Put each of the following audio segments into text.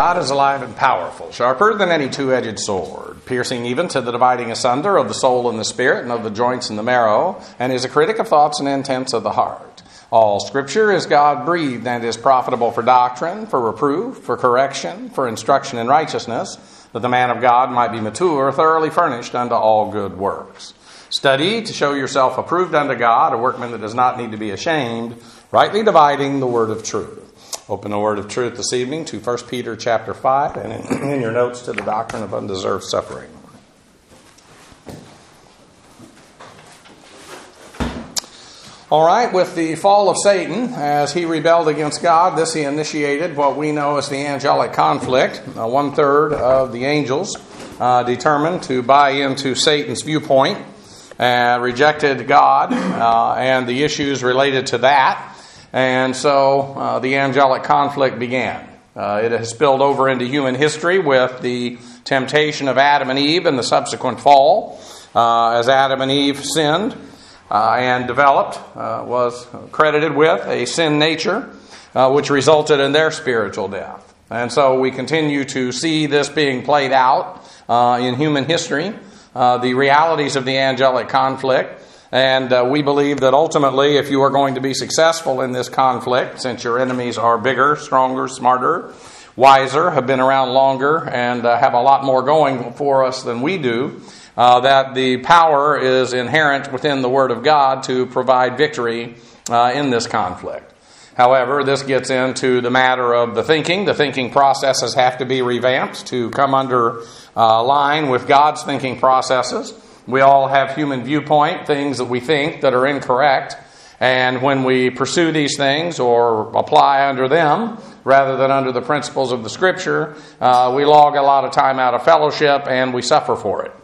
God is alive and powerful, sharper than any two-edged sword, piercing even to the dividing asunder of the soul and the spirit and of the joints and the marrow, and is a critic of thoughts and intents of the heart. All Scripture is God-breathed and is profitable for doctrine, for reproof, for correction, for instruction in righteousness, that the man of God might be mature, thoroughly furnished unto all good works. Study to show yourself approved unto God, a workman that does not need to be ashamed, rightly dividing the word of truth. Open the word of truth this evening to 1 Peter chapter 5 and in your notes to the doctrine of undeserved suffering. All right, with the fall of Satan, as he rebelled against God, he initiated what we know as the angelic conflict. 1/3 of the angels determined to buy into Satan's viewpoint, rejected God and the issues related to that. And so the angelic conflict began. It has spilled over into human history with the temptation of Adam and Eve and the subsequent fall. As Adam and Eve sinned and developed, was credited with a sin nature, which resulted in their spiritual death. And so we continue to see this being played out in human history, the realities of the angelic conflict. And we believe that ultimately, if you are going to be successful in this conflict, since your enemies are bigger, stronger, smarter, wiser, have been around longer, and have a lot more going for us than we do, that the power is inherent within the Word of God to provide victory in this conflict. However, this gets into the matter of the thinking. The thinking processes have to be revamped to come under line with God's thinking processes. We all have human viewpoint, things that we think that are incorrect. And when we pursue these things or apply under them, rather than under the principles of the Scripture, we log a lot of time out of fellowship and we suffer for it.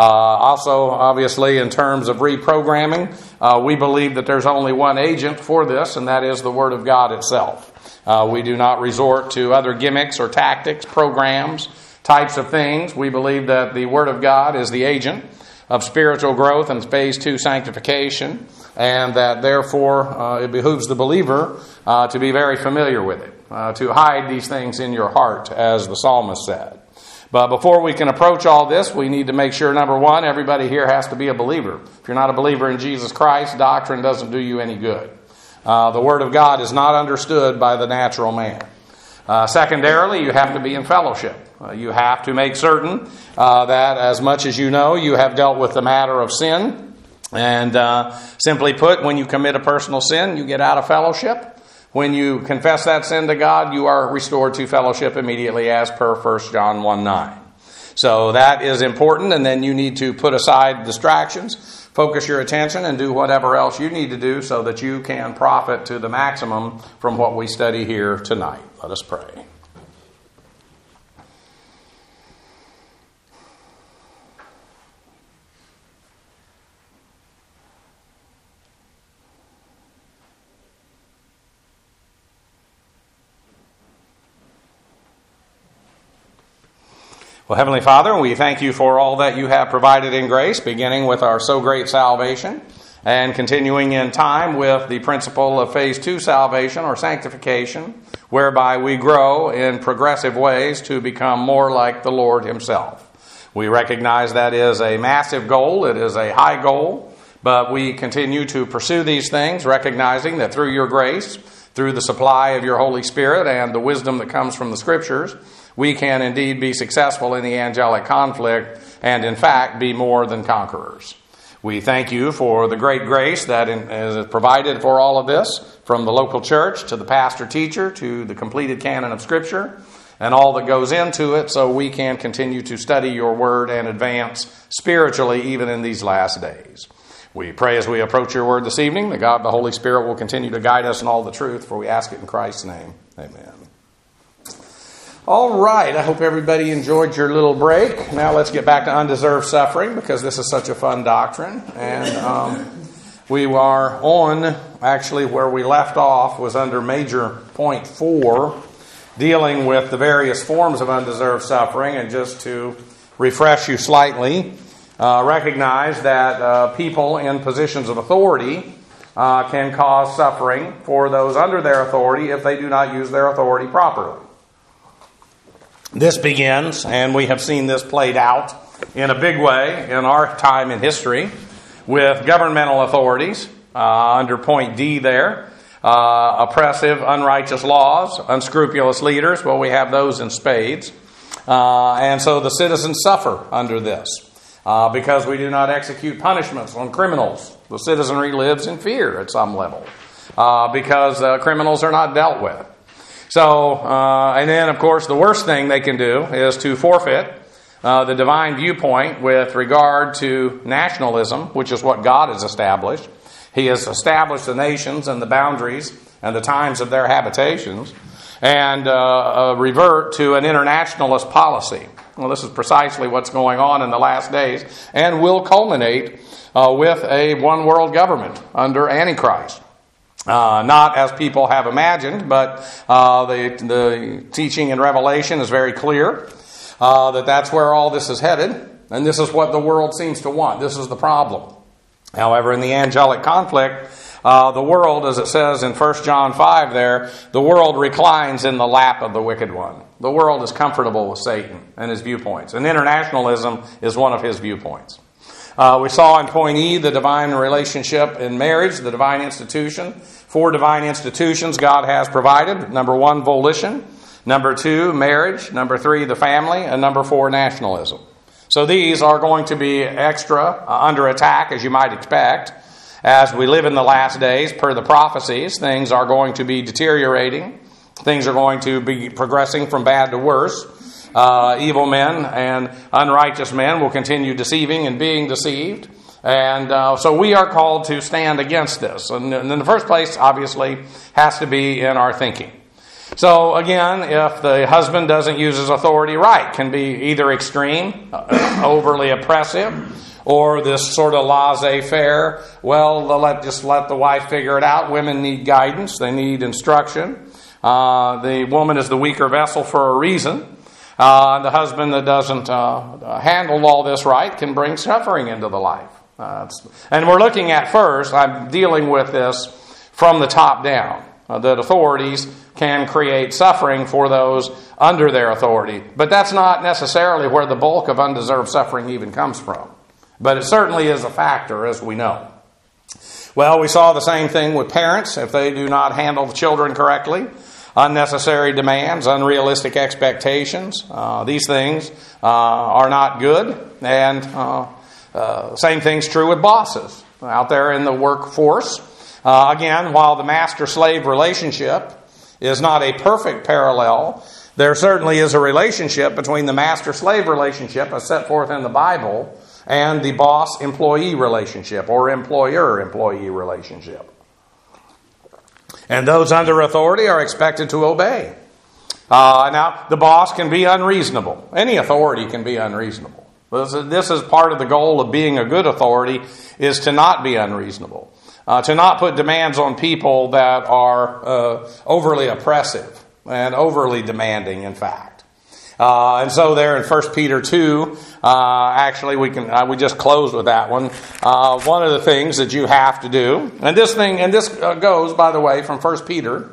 Also, obviously, in terms of reprogramming, we believe that there's only one agent for this, and that is the Word of God itself. We do not resort to other gimmicks or tactics, programs, types of things. We believe that the Word of God is the agent of spiritual growth and phase 2 sanctification, and that therefore it behooves the believer to be very familiar with it, to hide these things in your heart, as the psalmist said. But before we can approach all this, we need to make sure, number one, everybody here has to be a believer. If you're not a believer in Jesus Christ, doctrine doesn't do you any good. The Word of God is not understood by the natural man. Secondarily, you have to be in fellowship. You have to make certain that as much as you know, you have dealt with the matter of sin. And simply put, when you commit a personal sin, you get out of fellowship. When you confess that sin to God, you are restored to fellowship immediately, as per 1 John 1:9. So that is important, and then you need to put aside distractions, focus your attention, and do whatever else you need to do so that you can profit to the maximum from what we study here tonight. Let us pray. Well, Heavenly Father, we thank you for all that you have provided in grace, beginning with our so great salvation and continuing in time with the principle of phase 2 salvation or sanctification, whereby we grow in progressive ways to become more like the Lord Himself. We recognize that is a massive goal. It is a high goal, but we continue to pursue these things, recognizing that through your grace, through the supply of your Holy Spirit and the wisdom that comes from the Scriptures, we can indeed be successful in the angelic conflict and, in fact, be more than conquerors. We thank you for the great grace that is provided for all of this, from the local church to the pastor-teacher to the completed canon of Scripture and all that goes into it, so we can continue to study your word and advance spiritually even in these last days. We pray as we approach your word this evening that God, the Holy Spirit, will continue to guide us in all the truth, for we ask it in Christ's name. Amen. All right, I hope everybody enjoyed your little break. Now let's get back to undeserved suffering, because this is such a fun doctrine. And we are on, actually, where we left off was under major point 4, dealing with the various forms of undeserved suffering. And just to refresh you slightly, recognize that people in positions of authority can cause suffering for those under their authority if they do not use their authority properly. This begins, and we have seen this played out in a big way in our time in history with governmental authorities under point D there. Oppressive, unrighteous laws, unscrupulous leaders. Well, we have those in spades. And so the citizens suffer under this because we do not execute punishments on criminals. The citizenry lives in fear at some level because criminals are not dealt with. So, and then, of course, the worst thing they can do is to forfeit the divine viewpoint with regard to nationalism, which is what God has established. He has established the nations and the boundaries and the times of their habitations, and revert to an internationalist policy. Well, this is precisely what's going on in the last days, and will culminate with a one-world government under Antichrist. Not as people have imagined, but the teaching in Revelation is very clear that that's where all this is headed, and this is what the world seems to want. This is the problem. However, in the angelic conflict, the world, as it says in 1 John 5 there, the world reclines in the lap of the wicked one. The world is comfortable with Satan and his viewpoints, and internationalism is one of his viewpoints. We saw in point E the divine relationship in marriage, the divine institution. 4 divine institutions God has provided. Number 1, volition. Number 2, marriage. Number 3, the family. And number 4, nationalism. So these are going to be extra under attack, as you might expect. As we live in the last days, per the prophecies, things are going to be deteriorating. Things are going to be progressing from bad to worse. Evil men and unrighteous men will continue deceiving and being deceived. And so we are called to stand against this. And in the first place, obviously, has to be in our thinking. So again, if the husband doesn't use his authority right, can be either extreme, overly oppressive, or this sort of laissez-faire. Well, just let the wife figure it out. Women need guidance. They need instruction. The woman is the weaker vessel for a reason. The husband that doesn't handle all this right can bring suffering into the life. And we're looking at first, I'm dealing with this from the top down, that authorities can create suffering for those under their authority. But that's not necessarily where the bulk of undeserved suffering even comes from. But it certainly is a factor, as we know. Well, we saw the same thing with parents. If they do not handle the children correctly, unnecessary demands, unrealistic expectations, these things are not good. And same thing's true with bosses out there in the workforce. Again, while the master-slave relationship is not a perfect parallel, there certainly is a relationship between the master-slave relationship as set forth in the Bible and the boss-employee relationship or employer-employee relationship. And those under authority are expected to obey. Now, the boss can be unreasonable. Any authority can be unreasonable. This is part of the goal of being a good authority, is to not be unreasonable. To not put demands on people that are overly oppressive and overly demanding, in fact. And so there in 1 Peter 2, actually we just closed with that one. One of the things that you have to do, and this goes, by the way, from 1 Peter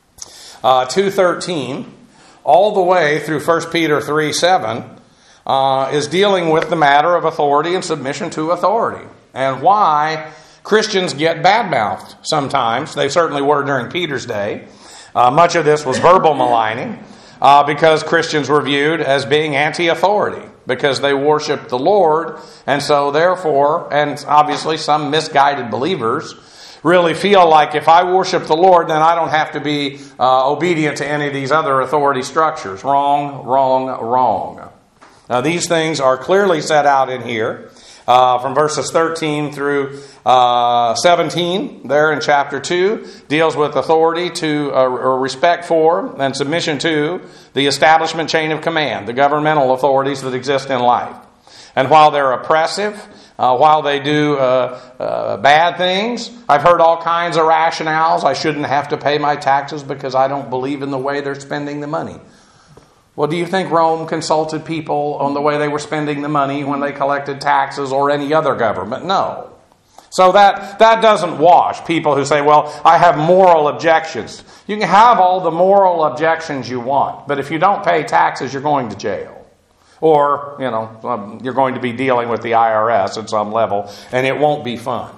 2:13 all the way through 1 Peter 3:7, is dealing with the matter of authority and submission to authority, and why Christians get bad-mouthed sometimes. They certainly were during Peter's day. Much of this was verbal maligning because Christians were viewed as being anti-authority because they worshiped the Lord, and so therefore, and obviously some misguided believers really feel like if I worship the Lord, then I don't have to be obedient to any of these other authority structures. Wrong, wrong, wrong. Now these things are clearly set out in here. From verses 13 through 17, there in chapter 2, deals with authority to, or respect for, and submission to the establishment chain of command, the governmental authorities that exist in life. And while they're oppressive, while they do bad things, I've heard all kinds of rationales. I shouldn't have to pay my taxes because I don't believe in the way they're spending the money. Well, do you think Rome consulted people on the way they were spending the money when they collected taxes or any other government? No. So that doesn't wash people who say, well, I have moral objections. You can have all the moral objections you want, but if you don't pay taxes, you're going to jail. Or, you're going to be dealing with the IRS at some level, and it won't be fun.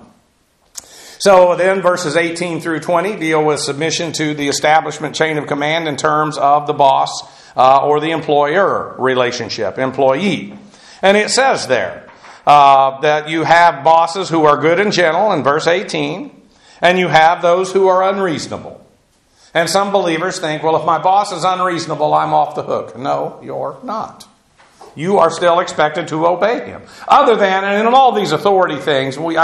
So then verses 18 through 20 deal with submission to the establishment chain of command in terms of the boss or the employer relationship, employee. And it says there that you have bosses who are good and gentle in verse 18, and you have those who are unreasonable. And some believers think, well, if my boss is unreasonable, I'm off the hook. No, you're not. You are still expected to obey him. Other than, and in all these authority things, hopefully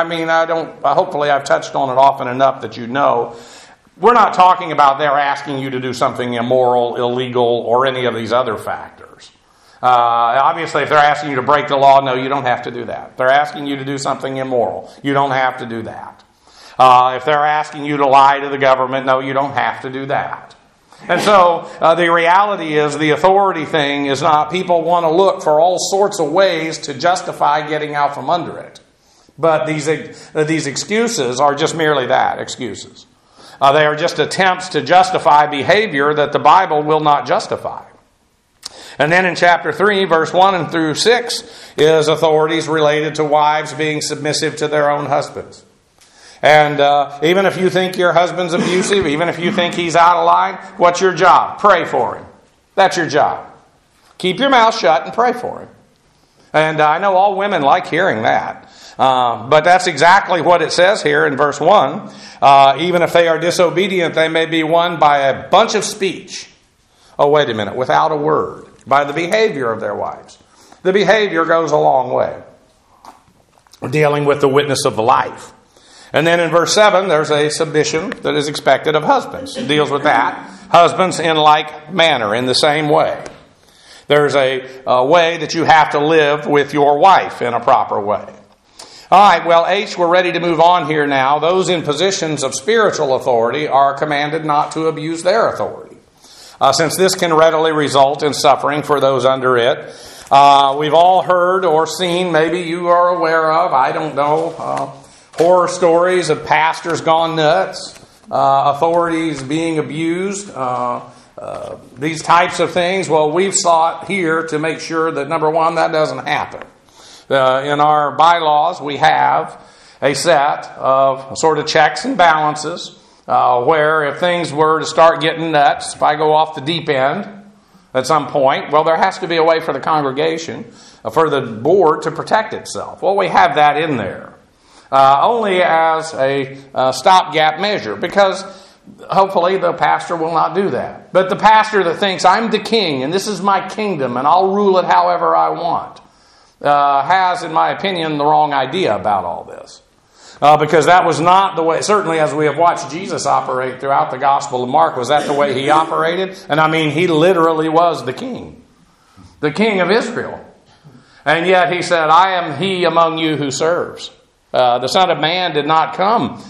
I've touched on it often enough that you know, we're not talking about they're asking you to do something immoral, illegal, or any of these other factors. Obviously, if they're asking you to break the law, no, you don't have to do that. If they're asking you to do something immoral, you don't have to do that. If they're asking you to lie to the government, no, you don't have to do that. And so the reality is the authority thing is not, people want to look for all sorts of ways to justify getting out from under it. But these excuses are just merely that, excuses. They are just attempts to justify behavior that the Bible will not justify. And then in chapter 3, verse 1 and through 6, is authorities related to wives being submissive to their own husbands. And even if you think your husband's abusive, even if you think he's out of line, what's your job? Pray for him. That's your job. Keep your mouth shut and pray for him. And I know all women like hearing that. But that's exactly what it says here in verse 1. Even if they are disobedient, they may be won by a bunch of speech. Oh, wait a minute. Without a word. By the behavior of their wives. The behavior goes a long way. We're dealing with the witness of the life. And then in verse 7, there's a submission that is expected of husbands. It deals with that. Husbands in like manner, in the same way. There's a way that you have to live with your wife in a proper way. All right, well, H, we're ready to move on here now. Those in positions of spiritual authority are commanded not to abuse their authority, since this can readily result in suffering for those under it. We've all heard or seen, maybe you are aware of, I don't know, horror stories of pastors gone nuts, authorities being abused, these types of things. Well, we've sought here to make sure that, number one, that doesn't happen. In our bylaws, we have a set of sort of checks and balances where if things were to start getting nuts, if I go off the deep end at some point, well, there has to be a way for the congregation, for the board to protect itself. Well, we have that in there. Only as a stopgap measure, because hopefully the pastor will not do that. But the pastor that thinks, I'm the king and this is my kingdom and I'll rule it however I want, has, in my opinion, the wrong idea about all this. Because that was not the way, certainly as we have watched Jesus operate throughout the Gospel of Mark, was that the way he operated? And I mean, he literally was the king of Israel. And yet he said, I am he among you who serves. The Son of Man did not come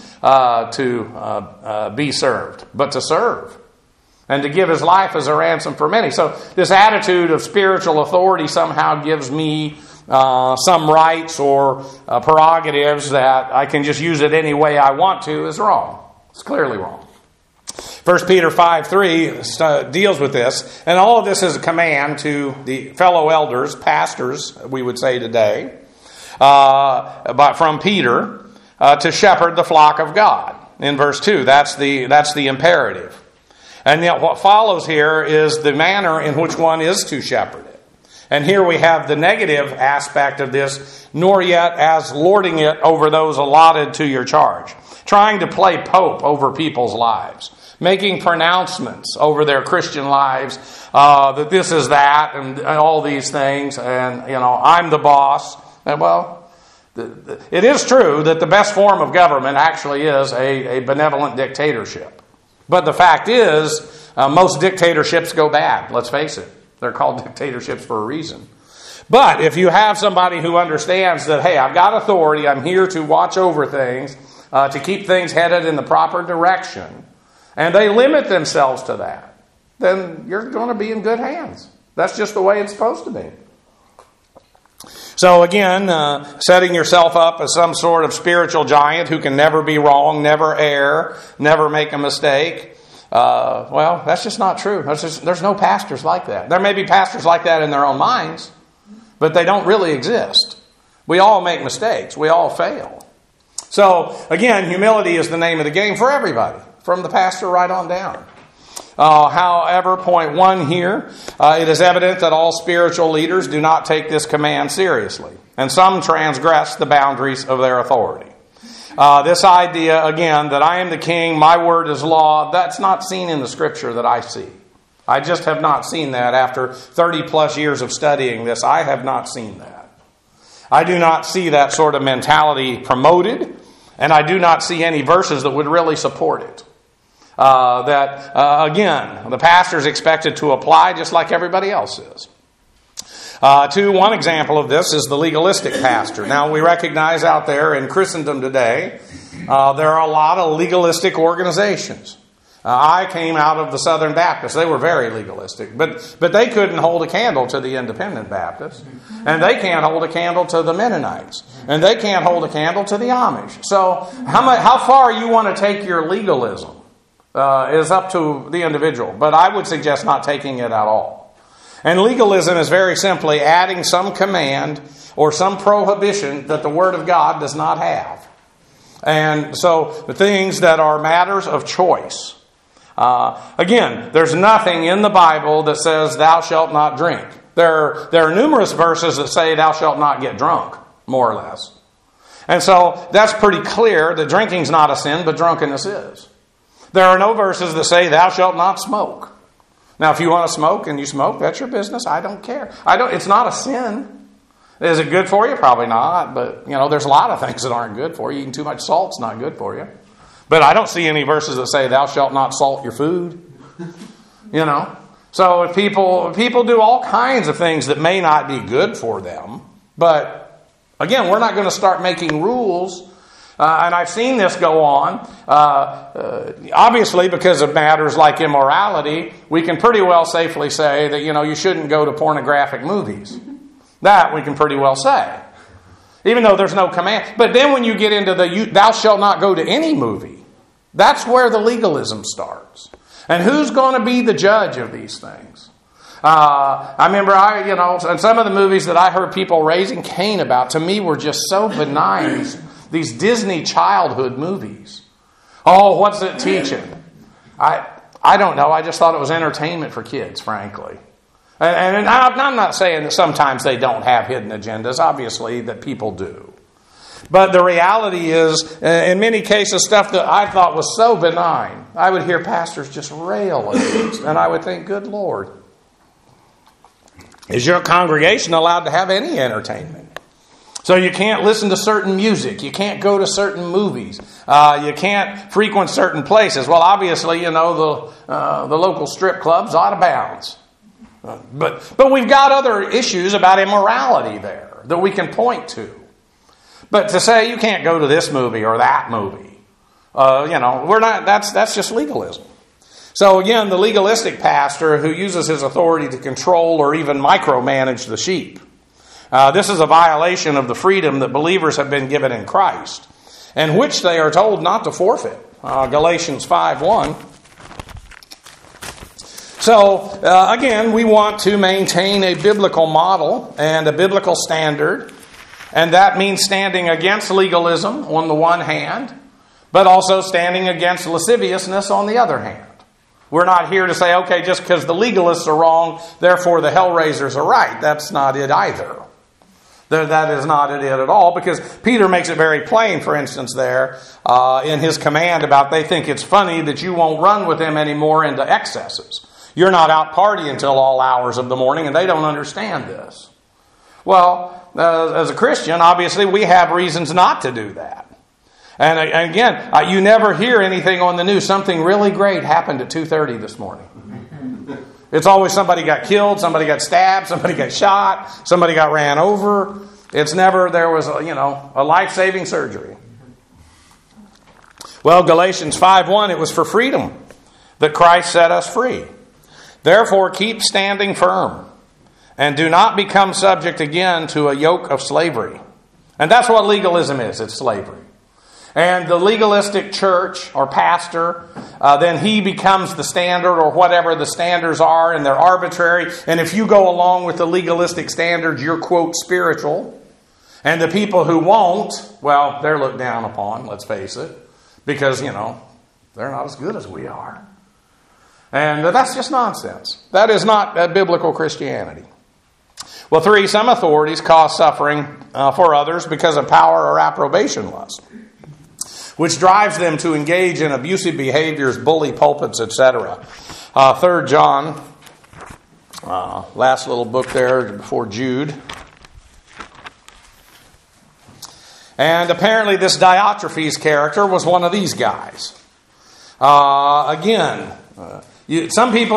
to be served, but to serve and to give his life as a ransom for many. So this attitude of spiritual authority somehow gives me some rights or prerogatives that I can just use it any way I want to is wrong. It's clearly wrong. 1 Peter 5:3 deals with this, and all of this is a command to the fellow elders, pastors, we would say today, but from Peter to shepherd the flock of God. In verse 2, that's the imperative. And yet what follows here is the manner in which one is to shepherd it. And here we have the negative aspect of this, nor yet as lording it over those allotted to your charge. Trying to play pope over people's lives. Making pronouncements over their Christian lives, that this is that, and all these things, and, I'm the boss. And, well, it is true that the best form of government actually is a benevolent dictatorship. But the fact is, most dictatorships go bad, let's face it. They're called dictatorships for a reason. But if you have somebody who understands that, hey, I've got authority, I'm here to watch over things, to keep things headed in the proper direction, and they limit themselves to that, then you're going to be in good hands. That's just the way it's supposed to be. So again, setting yourself up as some sort of spiritual giant who can never be wrong, never err, never make a mistake. Well, that's just not true. There's no pastors like that. There may be pastors like that in their own minds, but they don't really exist. We all make mistakes. We all fail. So again, humility is the name of the game for everybody, from the pastor right on down. However, point 1 here, it is evident that all spiritual leaders do not take this command seriously, and some transgress the boundaries of their authority. This idea, again, that I am the king, my word is law, that's not seen in the Scripture that I see. I just have not seen that after 30 plus years of studying this. I have not seen that. I do not see that sort of mentality promoted, and I do not see any verses that would really support it. Again, the pastor is expected to apply just like everybody else is. One example of this is the legalistic pastor. Now, we recognize out there in Christendom today, there are a lot of legalistic organizations. I came out of the Southern Baptists. They were very legalistic, but they couldn't hold a candle to the Independent Baptists, and they can't hold a candle to the Mennonites, and they can't hold a candle to the Amish. So, how far you want to take your legalism is up to the individual, but I would suggest not taking it at all. And legalism is very simply adding some command or some prohibition that the Word of God does not have. And so the things that are matters of choice. Again, there's nothing in the Bible that says thou shalt not drink. There are numerous verses that say thou shalt not get drunk, more or less. And so that's pretty clear that drinking's not a sin, but drunkenness is. There are no verses that say thou shalt not smoke. Now, if you want to smoke and you smoke, that's your business. I don't care. It's not a sin. Is it good for you? Probably not. But, there's a lot of things that aren't good for you. Eating too much salt's not good for you. But I don't see any verses that say thou shalt not salt your food. So if people do all kinds of things that may not be good for them. But, again, we're not going to start making rules. And I've seen this go on. Obviously, because of matters like immorality, we can pretty well safely say that, you shouldn't go to pornographic movies. That we can pretty well say. Even though there's no command. But then when you get into thou shalt not go to any movie, that's where the legalism starts. And who's going to be the judge of these things? I remember, and some of the movies that I heard people raising Cain about, to me, were just so benign. These Disney childhood movies. Oh, what's it teaching? I don't know. I just thought it was entertainment for kids, frankly. And I'm not saying that sometimes they don't have hidden agendas. Obviously, that people do. But the reality is, in many cases, stuff that I thought was so benign, I would hear pastors just rail against. And I would think, good Lord, is your congregation allowed to have any entertainment? So you can't listen to certain music. You can't go to certain movies. You can't frequent certain places. Well, obviously, the local strip club's out of bounds. But we've got other issues about immorality there that we can point to. But to say you can't go to this movie or that movie, we're not. That's just legalism. So again, the legalistic pastor who uses his authority to control or even micromanage the sheep. This is a violation of the freedom that believers have been given in Christ, and which they are told not to forfeit. Galatians 5:1. So, again, we want to maintain a biblical model and a biblical standard, and that means standing against legalism on the one hand, but also standing against lasciviousness on the other hand. We're not here to say, okay, just because the legalists are wrong, therefore the hellraisers are right. That's not it either. That is not it at all, because Peter makes it very plain, for instance, there in his command about they think it's funny that you won't run with them anymore into excesses. You're not out partying until all hours of the morning, and they don't understand this. Well, as a Christian, obviously, we have reasons not to do that. And again, you never hear anything on the news. Something really great happened at 2:30 this morning. It's always somebody got killed, somebody got stabbed, somebody got shot, somebody got ran over. It's never there was a life-saving surgery. Well, Galatians 5:1, it was for freedom that Christ set us free. Therefore, keep standing firm. and do not become subject again to a yoke of slavery. And that's what legalism is. It's slavery. And the legalistic church or pastor, then he becomes the standard or whatever the standards are, and they're arbitrary. And if you go along with the legalistic standards, you're, quote, spiritual. And the people who won't, well, they're looked down upon, let's face it, because, they're not as good as we are. And that's just nonsense. That is not biblical Christianity. Well, 3, some authorities cause suffering for others because of power or approbation lust, which drives them to engage in abusive behaviors, bully pulpits, etc. 3 John, last little book there before Jude. And apparently this Diotrephes character was one of these guys. Some people,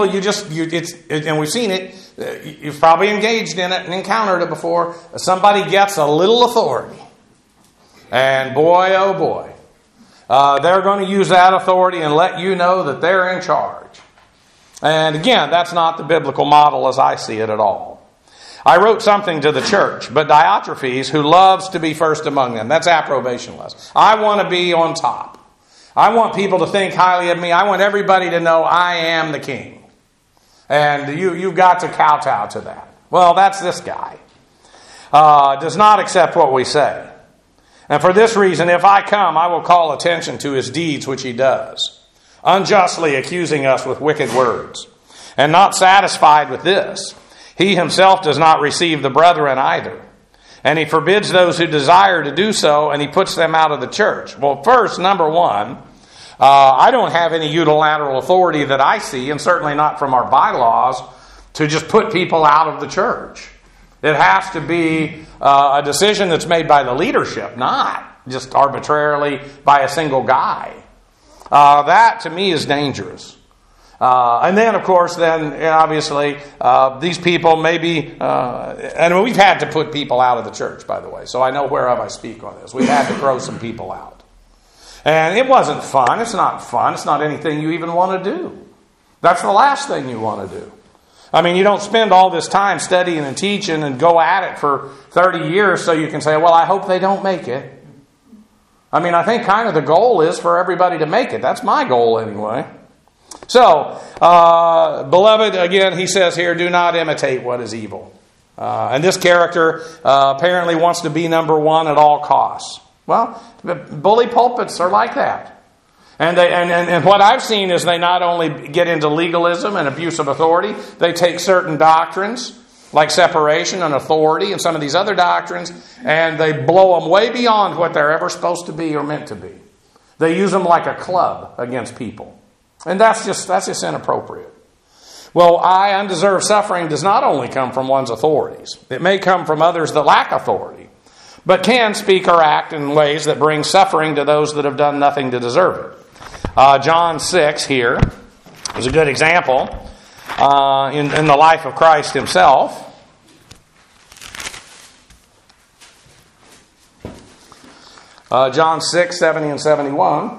and we've seen it, you've probably engaged in it and encountered it before. Somebody gets a little authority. And boy, oh boy, they're going to use that authority and let you know that they're in charge. And again, that's not the biblical model as I see it at all. I wrote something to the church, but Diotrephes, who loves to be first among them, that's approbation lust. I want to be on top. I want people to think highly of me. I want everybody to know I am the king. And you've got to kowtow to that. Well, that's this guy. Does not accept what we say. And for this reason, if I come, I will call attention to his deeds which he does, unjustly accusing us with wicked words. And not satisfied with this, he himself does not receive the brethren either. And he forbids those who desire to do so, and he puts them out of the church. Well, first, number one, I don't have any unilateral authority that I see, and certainly not from our bylaws, to just put people out of the church. It has to be a decision that's made by the leadership, not just arbitrarily by a single guy. That, to me, is dangerous. And then, of course, obviously, these people maybe, and we've had to put people out of the church, by the way, so I know whereof I speak on this. We've had to throw some people out. And it wasn't fun. It's not fun. It's not anything you even want to do. That's the last thing you want to do. I mean, you don't spend all this time studying and teaching and go at it for 30 years so you can say, well, I hope they don't make it. I mean, I think kind of the goal is for everybody to make it. That's my goal anyway. So, beloved, again, he says here, do not imitate what is evil. And this character apparently wants to be number one at all costs. Well, bully pulpits are like that. And what I've seen is they not only get into legalism and abuse of authority, they take certain doctrines like separation and authority and some of these other doctrines, and they blow them way beyond what they're ever supposed to be or meant to be. They use them like a club against people. And that's just inappropriate. Well, undeserved suffering does not only come from one's authorities. It may come from others that lack authority, but can speak or act in ways that bring suffering to those that have done nothing to deserve it. John 6 here is a good example in the life of Christ himself. John 6, 70 and 71.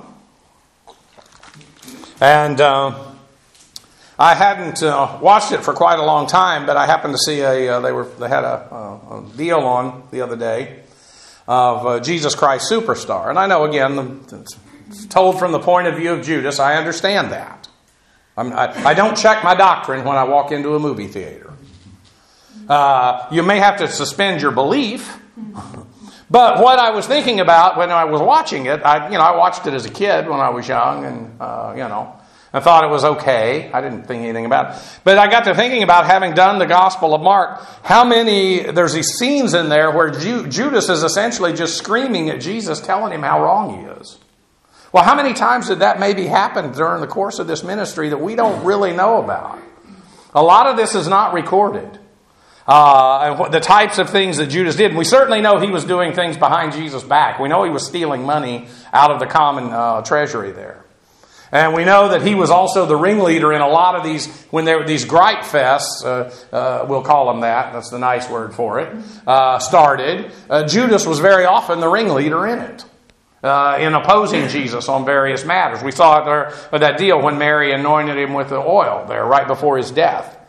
And I hadn't watched it for quite a long time, but I happened to see they had a deal on the other day of Jesus Christ Superstar. And I know, again, it's told from the point of view of Judas. I understand that. I don't check my doctrine when I walk into a movie theater. You may have to suspend your belief. But what I was thinking about when I was watching it, I watched it as a kid when I was young, and I thought it was okay. I didn't think anything about it. But I got to thinking about, having done the Gospel of Mark, there's these scenes in there where Judas is essentially just screaming at Jesus, telling him how wrong he is. Well, how many times did that maybe happen during the course of this ministry that we don't really know about? A lot of this is not recorded. And the types of things that Judas did. And we certainly know he was doing things behind Jesus' back. We know he was stealing money out of the common treasury there. And we know that he was also the ringleader in a lot of these, when there were these gripe fests, we'll call them that, that's the nice word for it, started. Judas was very often the ringleader in it, in opposing Jesus on various matters. We saw it there with that deal when Mary anointed him with the oil there right before his death.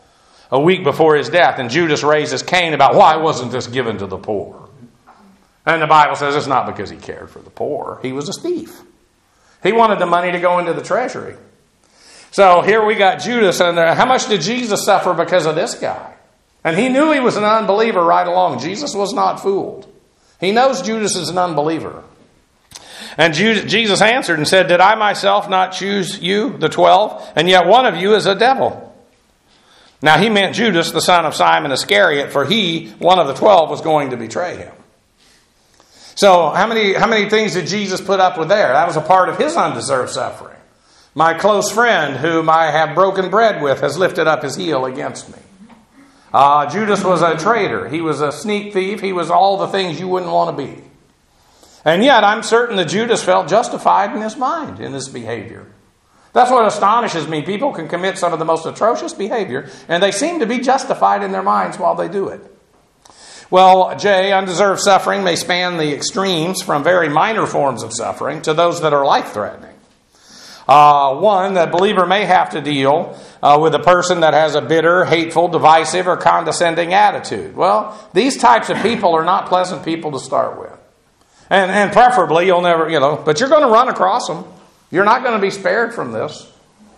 a week before his death, and Judas raises Cain about why wasn't this given to the poor? And the Bible says it's not because he cared for the poor. He was a thief. He wanted the money to go into the treasury. So here we got Judas, and how much did Jesus suffer because of this guy? And he knew he was an unbeliever right along. Jesus was not fooled. He knows Judas is an unbeliever. And Jesus answered and said, did I myself not choose you, the 12? And yet one of you is a devil. Now he meant Judas, the son of Simon Iscariot, for he, one of the 12, was going to betray him. So how many things did Jesus put up with there? That was a part of his undeserved suffering. My close friend, whom I have broken bread with, has lifted up his heel against me. Judas was a traitor. He was a sneak thief. He was all the things you wouldn't want to be. And yet I'm certain that Judas felt justified in his mind in this behavior. That's what astonishes me. People can commit some of the most atrocious behavior, and they seem to be justified in their minds while they do it. Well, undeserved suffering may span the extremes from very minor forms of suffering to those that are life-threatening. One, the believer may have to deal with a person that has a bitter, hateful, divisive, or condescending attitude. Well, these types of people are not pleasant people to start with. And preferably, you'll never, but you're going to run across them. You're not going to be spared from this.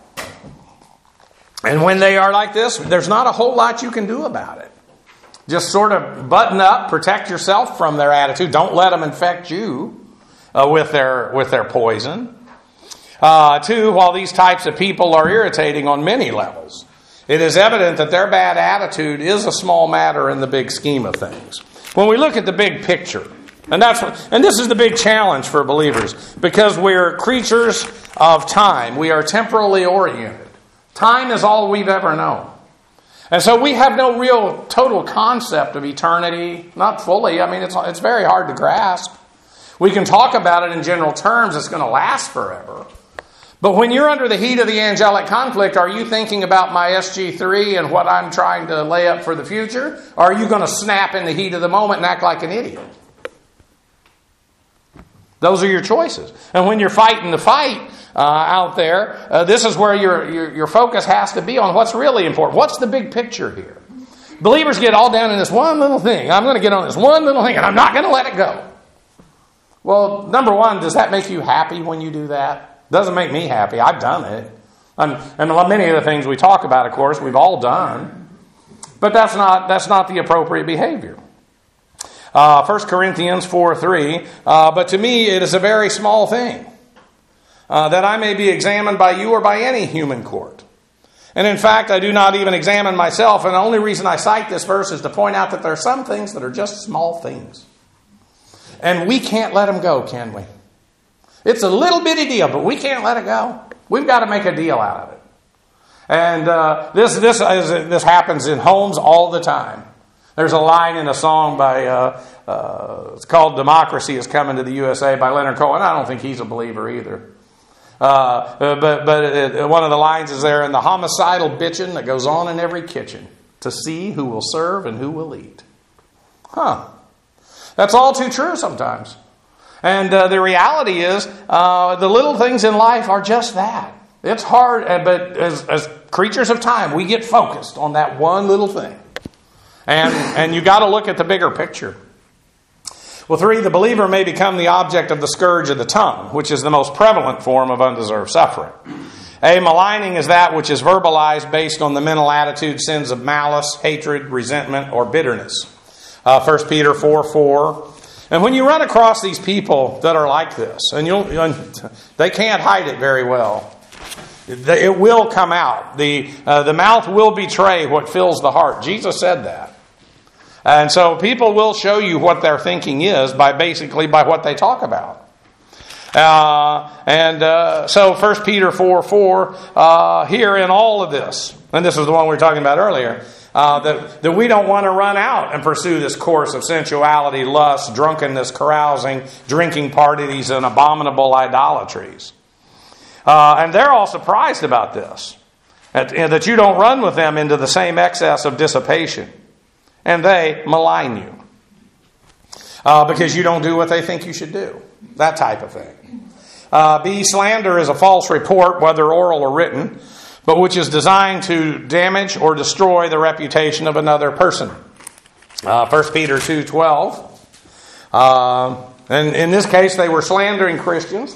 And when they are like this, there's not a whole lot you can do about it. Just sort of button up, protect yourself from their attitude. Don't let them infect you with their poison. Two, while these types of people are irritating on many levels, it is evident that their bad attitude is a small matter in the big scheme of things. When we look at the big picture, and this is the big challenge for believers, because we're creatures of time. We are temporally oriented. Time is all we've ever known. And so we have no real total concept of eternity, not fully. I mean, it's very hard to grasp. We can talk about it in general terms. It's going to last forever. But when you're under the heat of the angelic conflict, are you thinking about my SG3 and what I'm trying to lay up for the future? Or are you going to snap in the heat of the moment and act like an idiot? Those are your choices. And when you're fighting the fight out there, this is where your focus has to be on what's really important. What's the big picture here? Believers get all down in this one little thing. I'm going to get on this one little thing and I'm not going to let it go. Well, number one, does that make you happy when you do that? Doesn't make me happy. I've done it. And many of the things we talk about, of course, we've all done. But that's not the appropriate behavior. 1 Corinthians 4:3, but to me it is a very small thing, that I may be examined by you or by any human court. And in fact, I do not even examine myself, and the only reason I cite this verse is to point out that there are some things that are just small things. And we can't let them go, can we? It's a little bitty deal, but we can't let it go. We've got to make a deal out of it. And this happens in homes all the time. There's a line in a song by, it's called Democracy is Coming to the USA by Leonard Cohen. I don't think he's a believer either. But one of the lines is there, in the homicidal bitching that goes on in every kitchen to see who will serve and who will eat. That's all too true sometimes. And the reality is, the little things in life are just that. It's hard, but as creatures of time, we get focused on that one little thing. And you got to look at the bigger picture. Well, 3, the believer may become the object of the scourge of the tongue, which is the most prevalent form of undeserved suffering. Maligning is that which is verbalized based on the mental attitude, sins of malice, hatred, resentment, or bitterness. 1 Peter 4:4. And when you run across these people that are like this, and they can't hide it very well, it will come out. The mouth will betray what fills the heart. Jesus said that. And so people will show you what their thinking is by what they talk about. So 1 Peter 4:4, here in all of this, and this is the one we were talking about earlier, that we don't want to run out and pursue this course of sensuality, lust, drunkenness, carousing, drinking parties, and abominable idolatries. And they're all surprised about this, that you don't run with them into the same excess of dissipation. And they malign you because you don't do what they think you should do. That type of thing. B, slander is a false report, whether oral or written, but which is designed to damage or destroy the reputation of another person. 1 Peter 2:12. And in this case, they were slandering Christians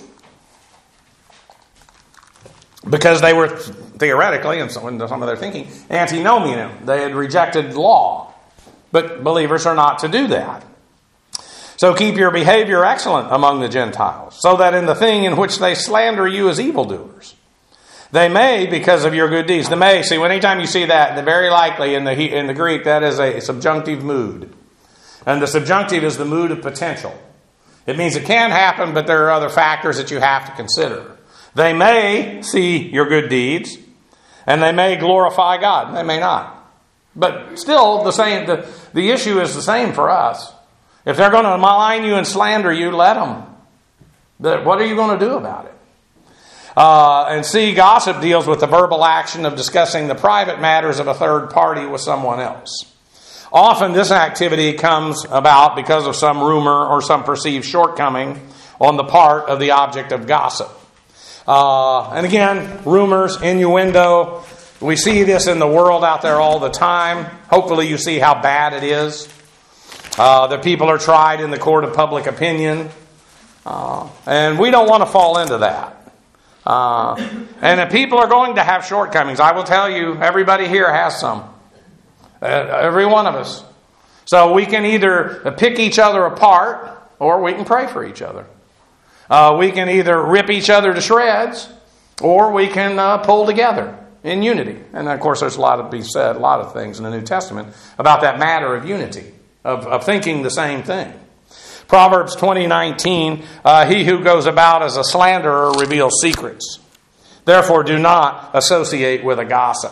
because they were theoretically, and some of their thinking, antinomian. They had rejected law. But believers are not to do that. So keep your behavior excellent among the Gentiles, so that in the thing in which they slander you as evildoers, they may, because of your good deeds. The may, see, anytime you see that, very likely in the Greek, that is a subjunctive mood. And the subjunctive is the mood of potential. It means it can happen, but there are other factors that you have to consider. They may see your good deeds, and they may glorify God. They may not. But still, the issue is the same for us. If they're going to malign you and slander you, let them. What are you going to do about it? And see, gossip deals with the verbal action of discussing the private matters of a third party with someone else. Often this activity comes about because of some rumor or some perceived shortcoming on the part of the object of gossip. And again, rumors, innuendo. We see this in the world out there all the time. Hopefully you see how bad it is. The people are tried in the court of public opinion. And we don't want to fall into that. And the people are going to have shortcomings. I will tell you, everybody here has some. Every one of us. So we can either pick each other apart, or we can pray for each other. We can either rip each other to shreds, or we can pull together in unity. And of course, there's a lot of things in the New Testament about that matter of unity, of thinking the same thing. Proverbs 20:19, he who goes about as a slanderer reveals secrets. Therefore, do not associate with a gossip.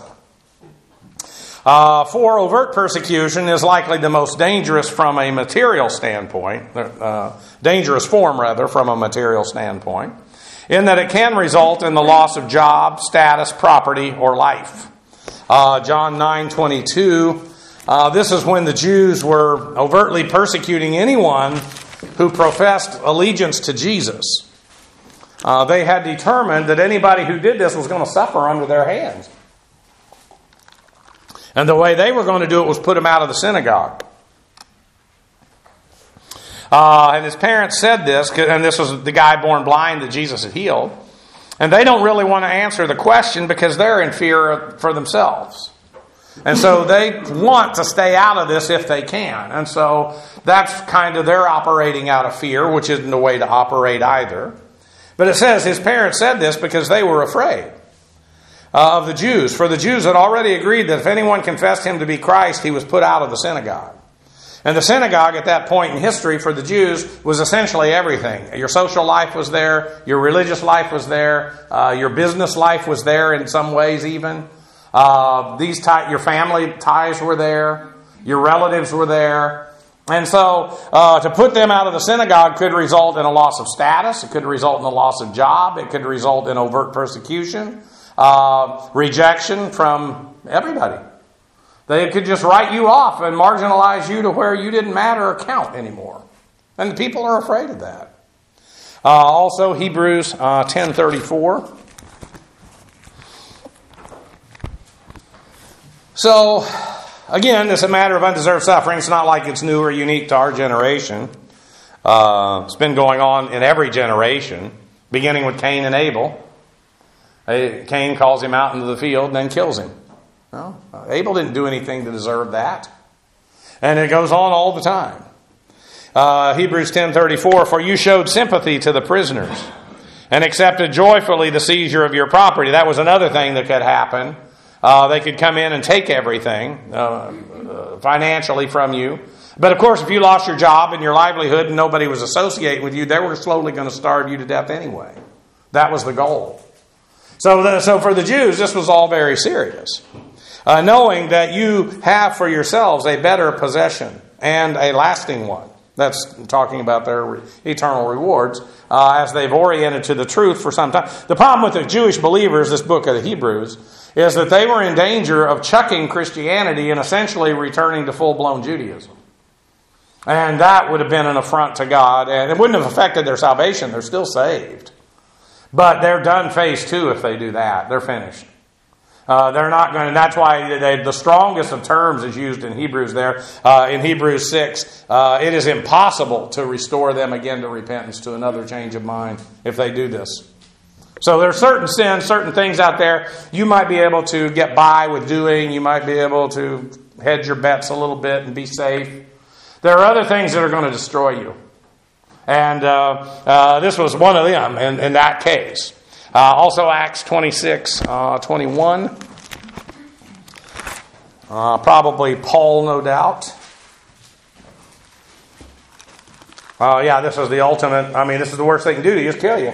For overt persecution is likely the most dangerous from a material standpoint, dangerous form rather from a material standpoint, in that it can result in the loss of job, status, property, or life. John 9:22, this is when the Jews were overtly persecuting anyone who professed allegiance to Jesus. They had determined that anybody who did this was going to suffer under their hands. And the way they were going to do it was put him out of the synagogue. And his parents said this, and this was the guy born blind that Jesus had healed. And they don't really want to answer the question because they're in fear for themselves. And so they want to stay out of this if they can. And so that's kind of their operating out of fear, which isn't the way to operate either. But it says his parents said this because they were afraid of the Jews. For the Jews had already agreed that if anyone confessed him to be Christ, he was put out of the synagogue. And the synagogue at that point in history for the Jews was essentially everything. Your social life was there. Your religious life was there. Your business life was there in some ways even. Your family ties were there. Your relatives were there. And so to put them out of the synagogue could result in a loss of status. It could result in a loss of job. It could result in overt persecution. Rejection from everybody. They could just write you off and marginalize you to where you didn't matter or count anymore. And the people are afraid of that. Also, Hebrews 10:34. So, again, it's a matter of undeserved suffering. It's not like it's new or unique to our generation. It's been going on in every generation, beginning with Cain and Abel. Cain calls him out into the field and then kills him. No, Abel didn't do anything to deserve that. And it goes on all the time. Hebrews 10:34, for you showed sympathy to the prisoners and accepted joyfully the seizure of your property. That was another thing that could happen. They could come in and take everything financially from you. But of course, if you lost your job and your livelihood and nobody was associating with you, they were slowly going to starve you to death anyway. That was the goal. So for the Jews, this was all very serious. Knowing that you have for yourselves a better possession and a lasting one. That's talking about their eternal rewards as they've oriented to the truth for some time. The problem with the Jewish believers, this book of the Hebrews, is that they were in danger of chucking Christianity and essentially returning to full-blown Judaism. And that would have been an affront to God, and it wouldn't have affected their salvation. They're still saved. But they're done phase 2 if they do that. They're finished. They're not going to, that's why the strongest of terms is used in Hebrews there. In Hebrews 6, it is impossible to restore them again to repentance, to another change of mind, if they do this. So there are certain sins, certain things out there you might be able to get by with doing. You might be able to hedge your bets a little bit and be safe. There are other things that are going to destroy you. And this was one of them in that case. Also Acts 26, 21. Probably Paul, no doubt. This is the ultimate. This is the worst they can do to you, is kill you.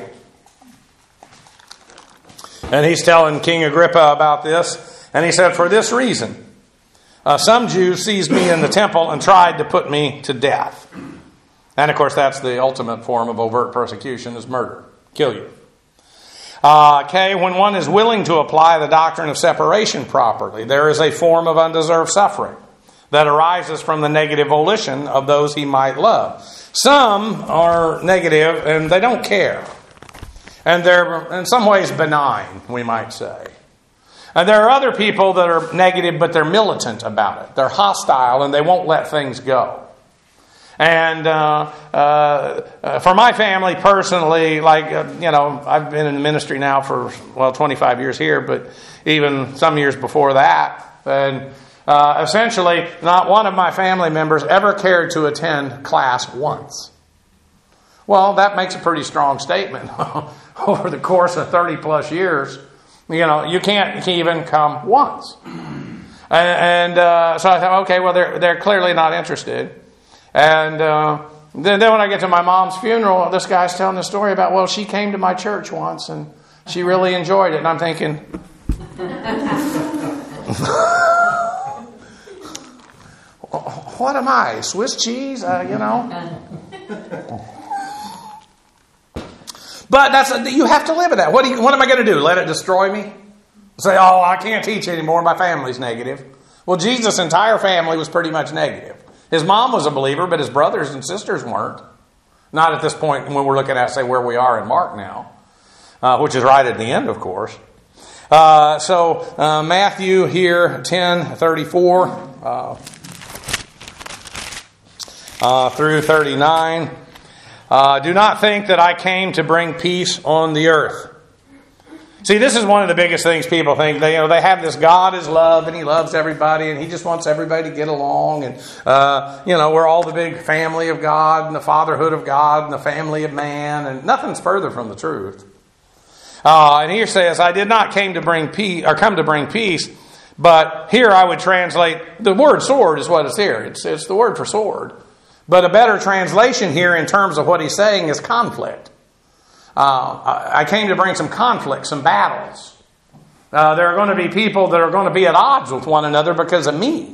And he's telling King Agrippa about this. And he said, for this reason, some Jews seized me in the temple and tried to put me to death. And of course, that's the ultimate form of overt persecution, is murder. Kill you. When one is willing to apply the doctrine of separation properly, there is a form of undeserved suffering that arises from the negative volition of those he might love. Some are negative and they don't care. And they're in some ways benign, we might say. And there are other people that are negative, but they're militant about it. They're hostile and they won't let things go. And for my family personally, I've been in the ministry now for, 25 years here, but even some years before that. And essentially, not one of my family members ever cared to attend class once. Well, that makes a pretty strong statement. Over the course of 30 plus years, you can't even come once. And so I thought, okay, well, they're clearly not interested. And then when I get to my mom's funeral, this guy's telling the story about, well, she came to my church once and she really enjoyed it. And I'm thinking, what am I, Swiss cheese? But you have to live with that. What am I going to do? Let it destroy me? Say, I can't teach anymore. My family's negative. Well, Jesus' entire family was pretty much negative. His mom was a believer, but his brothers and sisters weren't. Not at this point when we're looking at, say, where we are in Mark now, which is right at the end, of course. So Matthew here, 10:34 through 39. Do not think that I came to bring peace on the earth. See, this is one of the biggest things people think. They have this God is love and He loves everybody and He just wants everybody to get along. And, we're all the big family of God and the fatherhood of God and the family of man. And nothing's further from the truth. And here says, I did not come to bring peace, but here I would translate, the word sword is what is here. It's the word for sword. But a better translation here in terms of what he's saying is conflict. I came to bring some conflict, some battles. There are going to be people that are going to be at odds with one another because of me.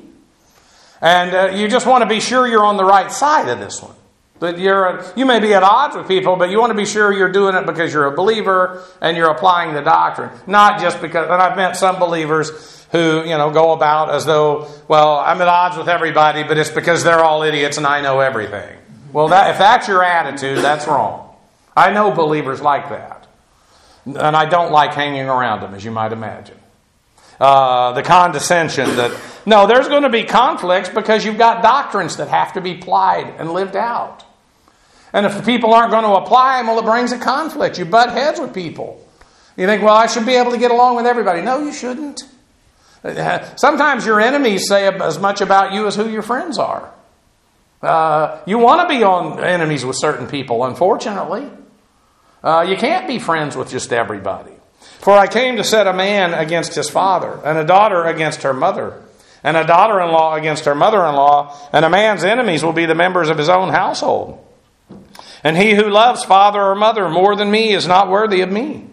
And you just want to be sure you're on the right side of this one. That you may be at odds with people, but you want to be sure you're doing it because you're a believer and you're applying the doctrine. Not just because, and I've met some believers who, go about as though, well, I'm at odds with everybody, but it's because they're all idiots and I know everything. Well, if that's your attitude, that's wrong. I know believers like that. And I don't like hanging around them, as you might imagine. The condescension that, no, there's going to be conflicts because you've got doctrines that have to be applied and lived out. And if the people aren't going to apply them, well, it brings a conflict. You butt heads with people. You think, well, I should be able to get along with everybody. No, you shouldn't. Sometimes your enemies say as much about you as who your friends are. You want to be on enemies with certain people, unfortunately. You can't be friends with just everybody. For I came to set a man against his father, and a daughter against her mother, and a daughter-in-law against her mother-in-law, and a man's enemies will be the members of his own household. And he who loves father or mother more than me is not worthy of me.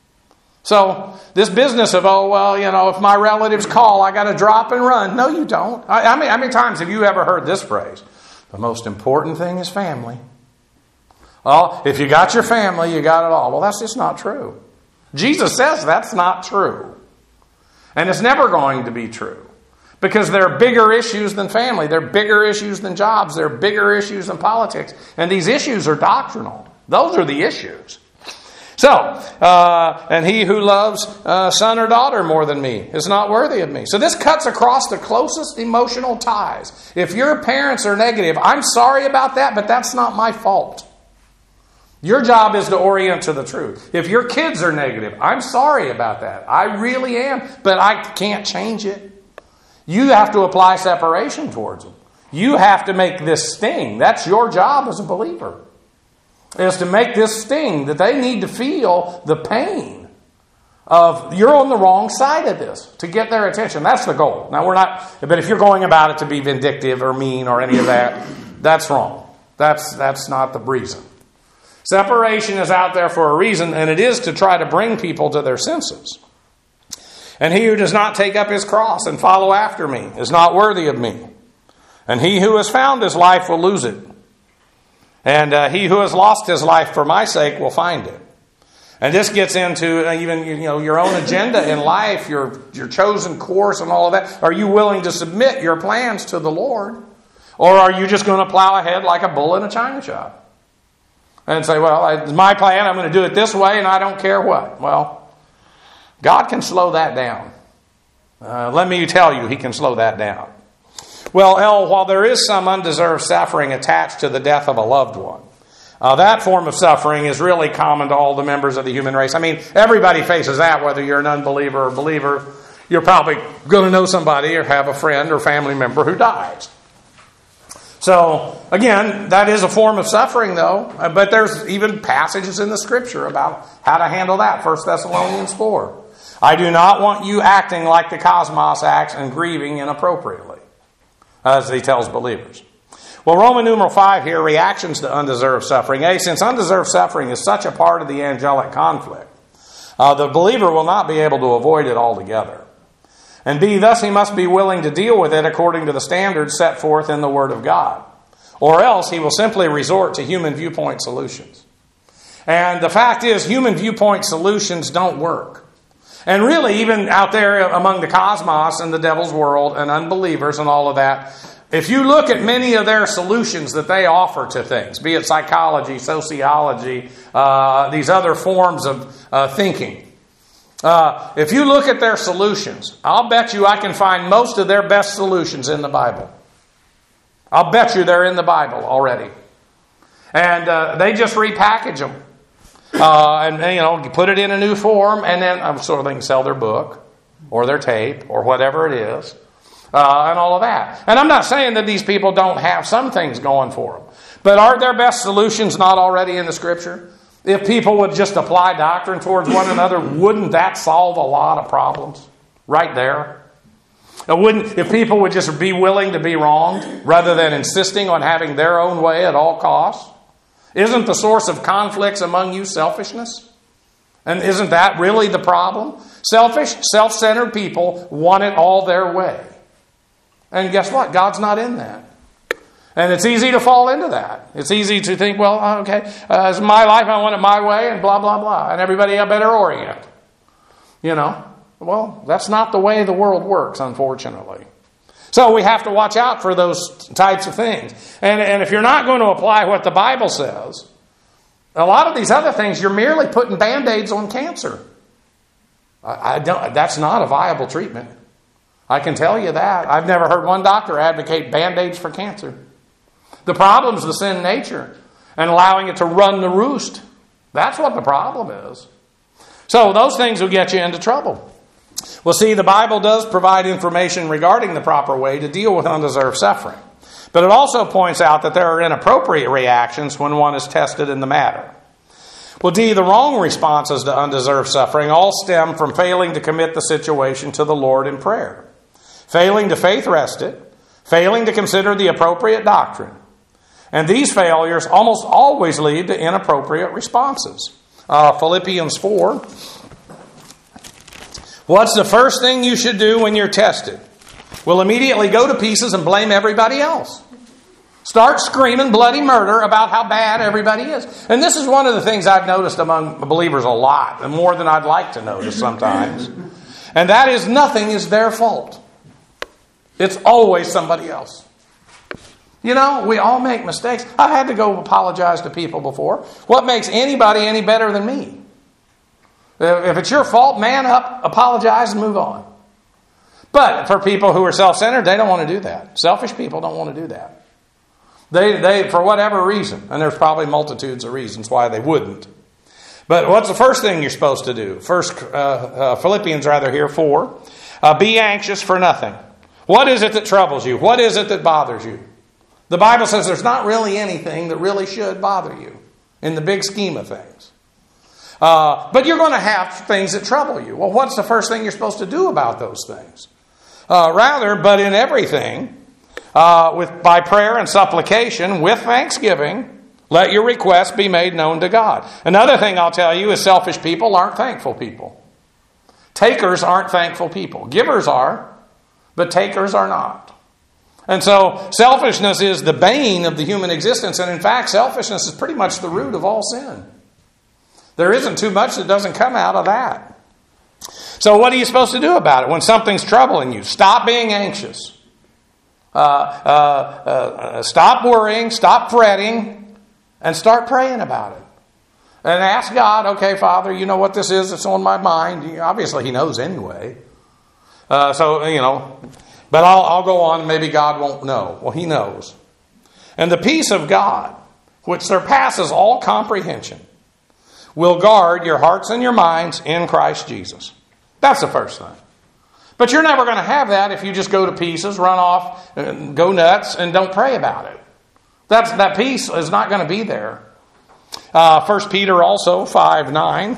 So this business of, if my relatives call, I got to drop and run. No, you don't. How many times have you ever heard this phrase? The most important thing is family. Well, if you got your family, you got it all. Well, that's just not true. Jesus says that's not true. And it's never going to be true. Because there are bigger issues than family. There are bigger issues than jobs. There are bigger issues than politics. And these issues are doctrinal. Those are the issues. So, and he who loves son or daughter more than me is not worthy of me. So this cuts across the closest emotional ties. If your parents are negative, I'm sorry about that, but that's not my fault. Your job is to orient to the truth. If your kids are negative, I'm sorry about that. I really am, but I can't change it. You have to apply separation towards them. You have to make this sting. That's your job as a believer, is to make this sting that they need to feel the pain of you're on the wrong side of this, to get their attention. That's the goal. Now, we're not, but if you're going about it to be vindictive or mean or any of that, that's wrong. That's not the reason. Separation is out there for a reason, and it is to try to bring people to their senses. And he who does not take up his cross and follow after me is not worthy of me. And he who has found his life will lose it. And he who has lost his life for my sake will find it. And this gets into even your own agenda in life, your chosen course and all of that. Are you willing to submit your plans to the Lord? Or are you just going to plow ahead like a bull in a china shop? And say, well, it's my plan, I'm going to do it this way, and I don't care what. Well, God can slow that down. Let me tell you, He can slow that down. Well, while there is some undeserved suffering attached to the death of a loved one, that form of suffering is really common to all the members of the human race. I mean, everybody faces that, whether you're an unbeliever or believer. You're probably going to know somebody or have a friend or family member who dies. So, again, that is a form of suffering, though. But there's even passages in the Scripture about how to handle that. 1 Thessalonians 4. I do not want you acting like the cosmos acts and grieving inappropriately, as he tells believers. Well, Roman numeral 5 here, reactions to undeserved suffering. A, since undeserved suffering is such a part of the angelic conflict, the believer will not be able to avoid it altogether. And B, thus he must be willing to deal with it according to the standards set forth in the Word of God. Or else he will simply resort to human viewpoint solutions. And the fact is, human viewpoint solutions don't work. And really, even out there among the cosmos and the devil's world and unbelievers and all of that, if you look at many of their solutions that they offer to things, be it psychology, sociology, these other forms of thinking, if you look at their solutions, I'll bet you I can find most of their best solutions in the Bible. I'll bet you they're in the Bible already. And they just repackage them. And put it in a new form, and then so they can sell their book or their tape or whatever it is, and all of that. And I'm not saying that these people don't have some things going for them. But are their best solutions not already in the Scripture? If people would just apply doctrine towards one another, wouldn't that solve a lot of problems right there? If people would just be willing to be wronged rather than insisting on having their own way at all costs? Isn't the source of conflicts among you selfishness? And isn't that really the problem? Selfish, self-centered people want it all their way. And guess what? God's not in that. And it's easy to fall into that. It's easy to think, well, okay, it's my life, I want it my way, and blah, blah, blah. And everybody had better orient. Well, that's not the way the world works, unfortunately. So we have to watch out for those types of things. And if you're not going to apply what the Bible says, a lot of these other things, you're merely putting Band-Aids on cancer. That's not a viable treatment. I can tell you that. I've never heard one doctor advocate Band-Aids for cancer. The problem's the sin nature and allowing it to run the roost. That's what the problem is. So those things will get you into trouble. Well, see, the Bible does provide information regarding the proper way to deal with undeserved suffering. But it also points out that there are inappropriate reactions when one is tested in the matter. Well, D, the wrong responses to undeserved suffering all stem from failing to commit the situation to the Lord in prayer, failing to faith rest it, failing to consider the appropriate doctrine. And these failures almost always lead to inappropriate responses. Philippians 4. What's the first thing you should do when you're tested? Well, immediately go to pieces and blame everybody else. Start screaming bloody murder about how bad everybody is. And this is one of the things I've noticed among believers a lot, and more than I'd like to notice sometimes. And that is nothing is their fault. It's always somebody else. We all make mistakes. I've had to go apologize to people before. What makes anybody any better than me? If it's your fault, man up, apologize, and move on. But for people who are self-centered, they don't want to do that. Selfish people don't want to do that. They for whatever reason, and there's probably multitudes of reasons why they wouldn't. But what's the first thing you're supposed to do? Philippians 4. Be anxious for nothing. What is it that troubles you? What is it that bothers you? The Bible says there's not really anything that really should bother you in the big scheme of things. But you're going to have things that trouble you. Well, what's the first thing you're supposed to do about those things? But in everything, by prayer and supplication, with thanksgiving, let your requests be made known to God. Another thing I'll tell you is selfish people aren't thankful people. Takers aren't thankful people. Givers are, but takers are not. And so selfishness is the bane of the human existence. And in fact, selfishness is pretty much the root of all sin. There isn't too much that doesn't come out of that. So what are you supposed to do about it when something's troubling you? Stop being anxious. Stop worrying. Stop fretting. And start praying about it. And ask God, okay, Father, you know what this is that's on my mind. Obviously, He knows anyway. But I'll go on and maybe God won't know. Well, He knows. And the peace of God, which surpasses all comprehension, will guard your hearts and your minds in Christ Jesus. That's the first thing. But you're never going to have that if you just go to pieces, run off, and go nuts, and don't pray about it. That peace is not going to be there. 1 Peter also 5:9.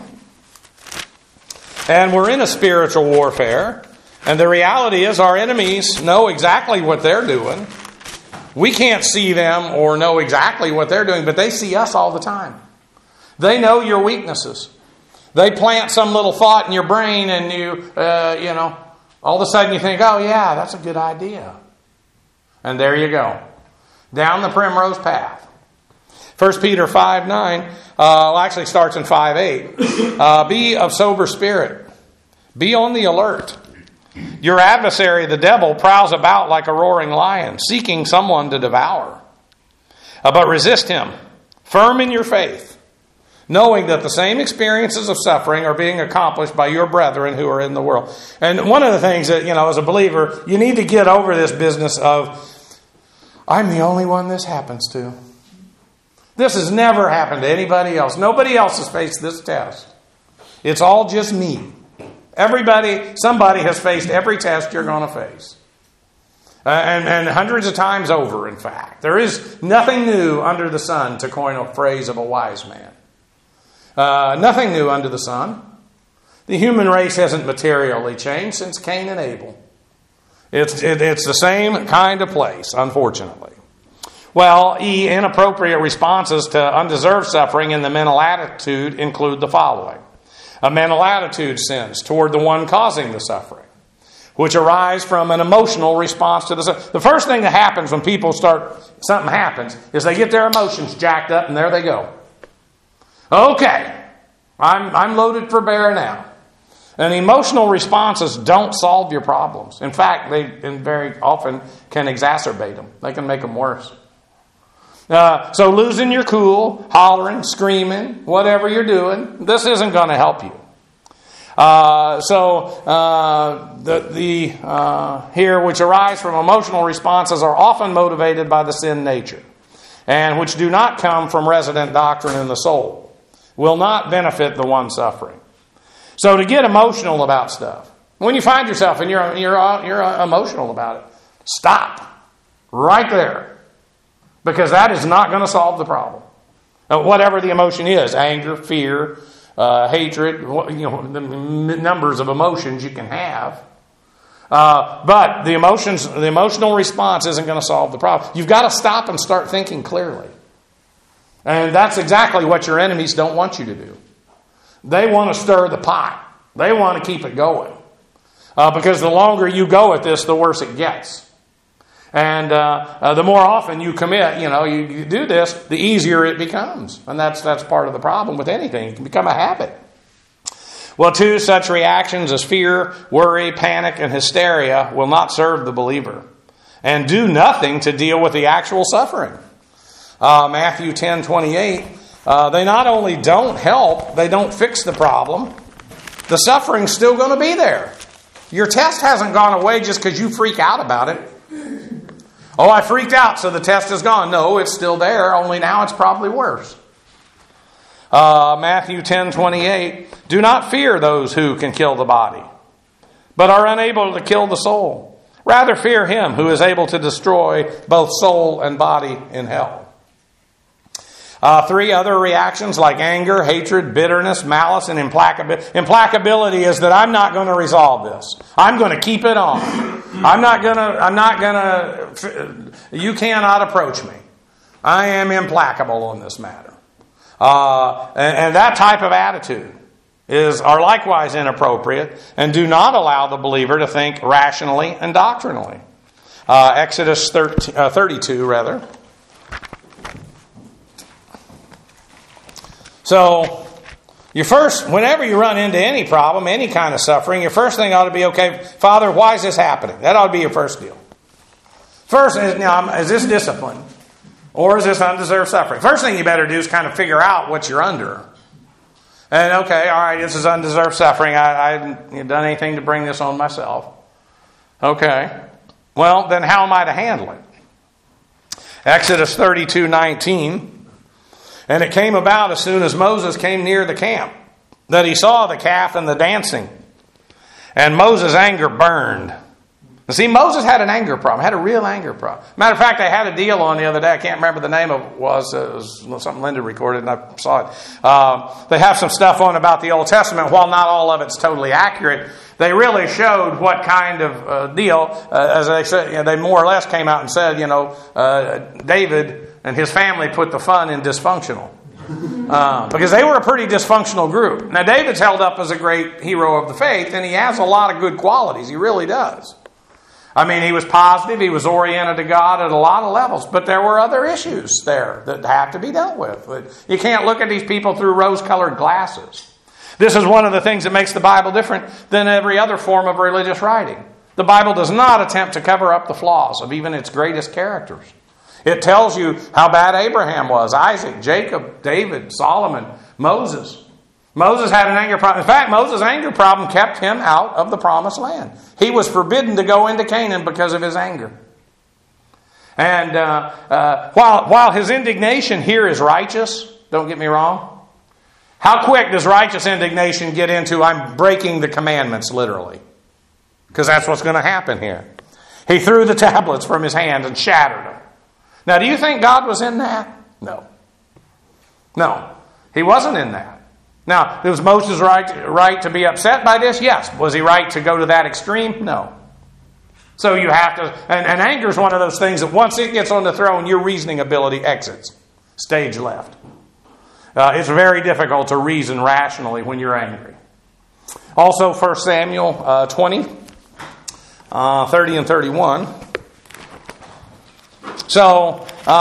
And we're in a spiritual warfare. And the reality is our enemies know exactly what they're doing. We can't see them or know exactly what they're doing, but they see us all the time. They know your weaknesses. They plant some little thought in your brain and all of a sudden you think, oh yeah, that's a good idea. And there you go. Down the primrose path. 1 Peter 5:9 actually starts in 5:8. Be of sober spirit. Be on the alert. Your adversary, the devil, prowls about like a roaring lion, seeking someone to devour. But resist him, firm in your faith, knowing that the same experiences of suffering are being accomplished by your brethren who are in the world. And one of the things that, as a believer, you need to get over this business of, I'm the only one this happens to. This has never happened to anybody else. Nobody else has faced this test. It's all just me. Somebody has faced every test you're going to face. And hundreds of times over, in fact. There is nothing new under the sun, to coin a phrase of a wise man. Nothing new under the sun. The human race hasn't materially changed since Cain and Abel. It's the same kind of place, unfortunately. Well, inappropriate responses to undeserved suffering in the mental attitude include the following. A mental attitude sins toward the one causing the suffering, which arise from an emotional response to the suffering. The first thing that happens when something happens, is they get their emotions jacked up and there they go. Okay, I'm loaded for bear now. And emotional responses don't solve your problems. In fact, they very often can exacerbate them. They can make them worse. So losing your cool, hollering, screaming, whatever you're doing, this isn't going to help you. Here, which arise from emotional responses, are often motivated by the sin nature, and which do not come from resident doctrine in the soul, will not benefit the one suffering. So to get emotional about stuff, when you find yourself and you're emotional about it, stop right there. Because that is not going to solve the problem. Whatever the emotion is, anger, fear, hatred, the numbers of emotions you can have. But the emotional response isn't going to solve the problem. You've got to stop and start thinking clearly. And that's exactly what your enemies don't want you to do. They want to stir the pot. They want to keep it going. Because the longer you go at this, the worse it gets. And the more often you commit, you do this, the easier it becomes. And that's part of the problem with anything. It can become a habit. Well, two such reactions as fear, worry, panic, and hysteria will not serve the believer and do nothing to deal with the actual suffering. Matthew 10:28, they not only don't help, they don't fix the problem. the suffering's still going to be there. Your test hasn't gone away just because you freak out about it. Oh, I freaked out, so the test is gone. No, it's still there, only now it's probably worse. Matthew 10:28, do not fear those who can kill the body, but are unable to kill the soul. Rather fear him who is able to destroy both soul and body in hell. 3 other reactions like anger, hatred, bitterness, malice, and implacability. Implacability is that I'm not going to resolve this. I'm going to keep it on. You cannot approach me. I am implacable on this matter. And that type of attitude are likewise inappropriate and do not allow the believer to think rationally and doctrinally. Exodus 32, rather. So, whenever you run into any problem, any kind of suffering, your first thing ought to be, okay, Father, why is this happening? That ought to be your first deal. First, is this discipline? Or is this undeserved suffering? First thing you better do is kind of figure out what you're under. And okay, all right, this is undeserved suffering. I haven't done anything to bring this on myself. Okay. Well, then how am I to handle it? Exodus 32:19. And it came about as soon as Moses came near the camp that he saw the calf and the dancing. And Moses' anger burned. And see, Moses had an anger problem, had a real anger problem. Matter of fact, I had a deal on the other day. I can't remember the name of it was. It was something Linda recorded and I saw it. They have some stuff on about the Old Testament. While not all of it's totally accurate, they really showed what kind of deal, as they said, they more or less came out and said, David and his family put the fun in dysfunctional. Because they were a pretty dysfunctional group. Now, David's held up as a great hero of the faith, and he has a lot of good qualities. He really does. I mean, he was positive. He was oriented to God at a lot of levels. But there were other issues there that have to be dealt with. You can't look at these people through rose-colored glasses. This is one of the things that makes the Bible different than every other form of religious writing. The Bible does not attempt to cover up the flaws of even its greatest characters. It tells you how bad Abraham was, Isaac, Jacob, David, Solomon, Moses. Moses had an anger problem. In fact, Moses' anger problem kept him out of the promised land. He was forbidden to go into Canaan because of his anger. And while his indignation here is righteous, don't get me wrong, how quick does righteous indignation get into I'm breaking the commandments, literally? Because that's what's going to happen here. He threw the tablets from his hand and shattered them. Now, do you think God was in that? No. No, he wasn't in that. Now, was Moses right to be upset by this? Yes. Was he right to go to that extreme? No. So you have to, and anger is one of those things that once it gets on the throne, your reasoning ability exits. Stage left. It's very difficult to reason rationally when you're angry. Also, 1 Samuel 20, 30 and 31. So,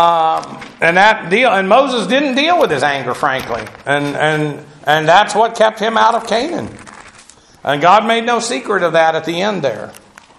and Moses didn't deal with his anger, frankly. And that's what kept him out of Canaan. And God made no secret of that at the end there.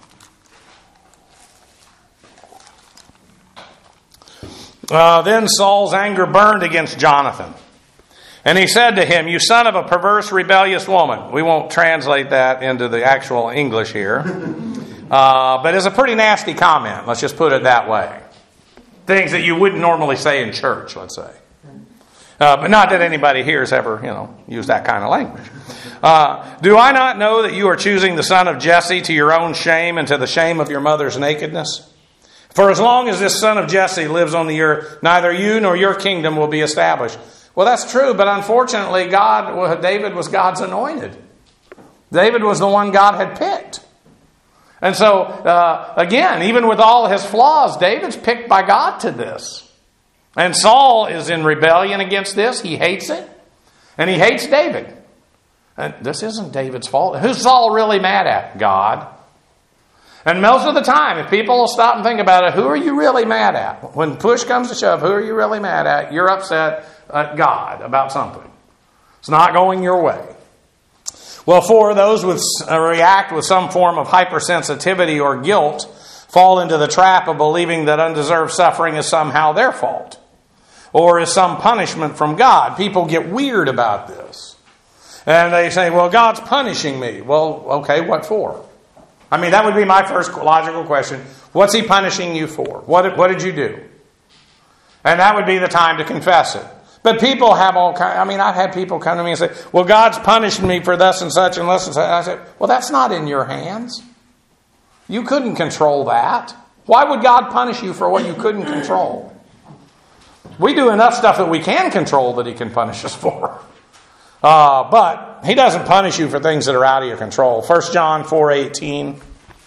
Then Saul's anger burned against Jonathan. And he said to him, "You son of a perverse, rebellious woman." We won't translate that into the actual English here. But it's a pretty nasty comment. Let's just put it that way. Things that you wouldn't normally say in church, let's say. But not that anybody here has ever, used that kind of language. "Do I not know that you are choosing the son of Jesse to your own shame and to the shame of your mother's nakedness? For as long as this son of Jesse lives on the earth, neither you nor your kingdom will be established." Well, that's true, but unfortunately, David was God's anointed. David was the one God had picked. And so, again, even with all his flaws, David's picked by God to this. And Saul is in rebellion against this. He hates it. And he hates David. And this isn't David's fault. Who's Saul really mad at? God. And most of the time, if people will stop and think about it, who are you really mad at? When push comes to shove, who are you really mad at? You're upset at God about something. It's not going your way. Well, those who react with some form of hypersensitivity or guilt fall into the trap of believing that undeserved suffering is somehow their fault or is some punishment from God. People get weird about this. And they say, well, God's punishing me. Well, okay, what for? I mean, that would be my first logical question. What's He punishing you for? What did you do? And that would be the time to confess it. But people have all kinds. I mean, I've had people come to me and say, well, God's punishing me for thus and such and thus and such. And I said, well, that's not in your hands. You couldn't control that. Why would God punish you for what you couldn't control? We do enough stuff that we can control that He can punish us for. But He doesn't punish you for things that are out of your control. 1 John 4:18.